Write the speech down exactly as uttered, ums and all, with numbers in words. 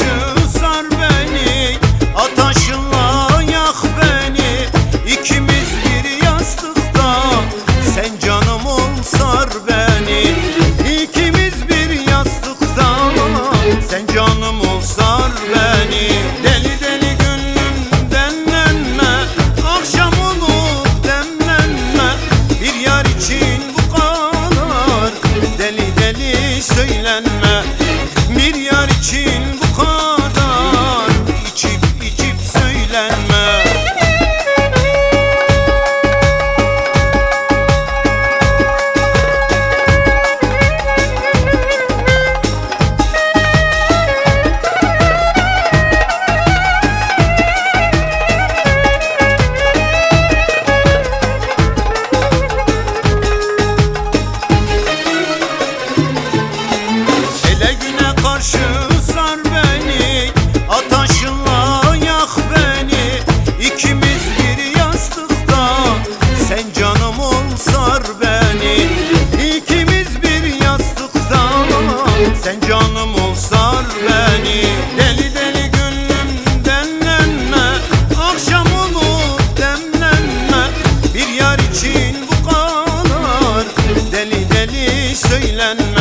karşı sar beni, ataşınla yak beni. İkimiz bir yastıkta, sen canım ol sar beni. İkimiz bir yastıkta, sen canım ol sar beni. Deli deli gönlüm demlenme, akşam olup demlenme. Bir yar için bu kadar deli deli söylenme. Bir yar için bu kadar içip içip söylenme. Ele güne karşı sar beni, ataşınla yak beni. İkimiz bir yastıkta, sen canım ol sar beni. İkimiz bir yastıkta, sen canım ol sar beni. Deli deli gönlüm demlenme, akşam olup demlenme. Bir yar için bu kadar deli deli söylenme.